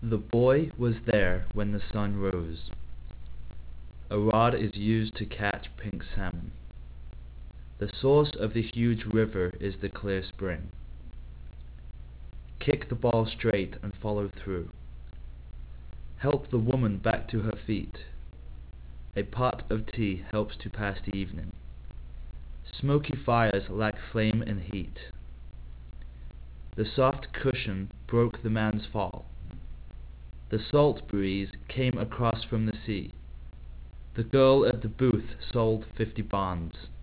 The boy was there when the sun rose. A rod is used to catch pink salmon. The source of the huge river is the clear spring. Kick the ball straight and follow through. Help the woman back to her feet. A pot of tea helps to pass the evening. Smoky fires lack flame and heat. The soft cushion broke the man's fall. The salt breeze came across from the sea. The girl at the booth sold 50 bonds.